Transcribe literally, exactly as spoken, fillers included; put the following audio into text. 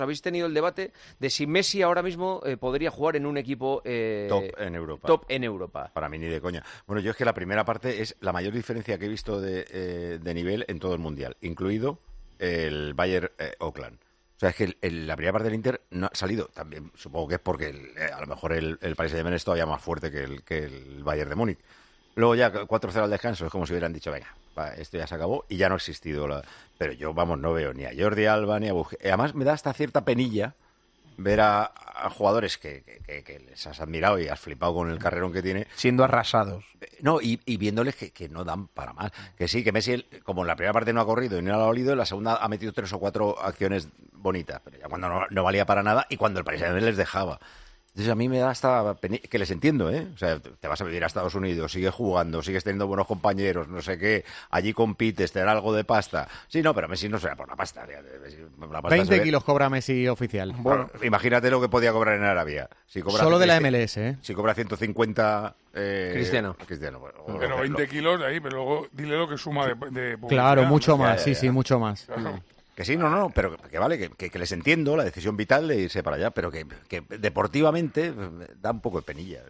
habéis tenido el debate de si Messi ahora mismo eh, podría jugar en un equipo eh, top en Europa. Top en Europa. Para mí ni de coña. Bueno, yo es que la primera parte es la mayor diferencia que he visto de, eh, de nivel en todo el Mundial, incluido el Bayern eh, Auckland. O sea, es que el, el, la primera parte del Inter no ha salido. También supongo que es porque el, eh, a lo mejor el, el Paris Saint-Germain es todavía más fuerte que el, que el Bayern de Múnich. Luego ya cuatro cero al descanso, es como si hubieran dicho, venga, va, esto ya se acabó y ya no ha existido. La... Pero yo, vamos, no veo ni a Jordi Alba ni a Busquets. Además, me da hasta cierta penilla ver a, a jugadores que, que, que, que les has admirado y has flipado con el carrerón que tiene. Siendo arrasados. No, y, y viéndoles que, que no dan para más. Que sí, que Messi, como en la primera parte no ha corrido y no lo ha olido, en la segunda ha metido tres o cuatro acciones bonitas. Pero ya cuando no, no valía para nada y cuando el Paris Saint-Germain les dejaba. Entonces a mí me da hasta peni- que les entiendo, ¿eh? O sea, te vas a vivir a Estados Unidos, sigues jugando, sigues teniendo buenos compañeros, no sé qué, allí compites, te da algo de pasta. Sí, no, pero Messi no será por la pasta. La pasta veinte kilos cobra Messi oficial. Bueno, imagínate lo que podía cobrar en Arabia. Si cobra Solo de la ciento- M L S, ¿eh? Si cobra ciento cincuenta... Eh, Cristiano. Cristiano bueno, Pero lo- veinte kilos ahí, pero luego dile lo que suma de, de publicidad. Claro, mucho Ya, más, ya, sí, ya. sí, mucho más. Claro. Que sí, no, no, pero que vale, que, que, que les entiendo la decisión vital de irse para allá, pero que, que deportivamente da un poco de penilla.